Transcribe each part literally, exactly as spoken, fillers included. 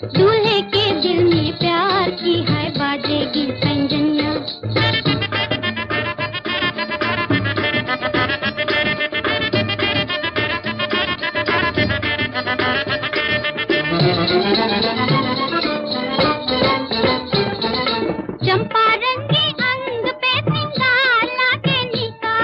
दूल्हे के दिल में प्यार की है बाजेगी संजनिया। चंपा रंगी अंग पे सिंगार लागे निका,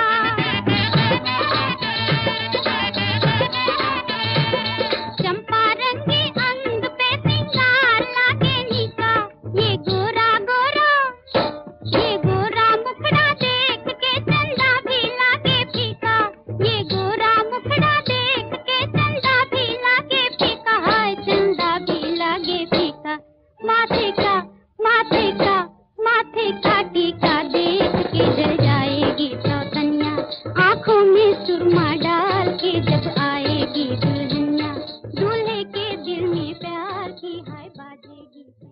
चंपा रंगी अंग पे सिंगार लागे निका। ये गोरा गोरा ये गोरा मुखड़ा देख के चंदा भी लागे फीका। ये गोरा मुखड़ा देख के चंदा भी लागे फीका। हाय चंदा भी लागे फीका। माथे का माथे का माथे का टीका देख के जल जाएगी सौतन्या। आंखों में सुरमा डाल के जब आएगी दुल्हनिया। दूल्हे के दिल में प्यार की है बाजेगी।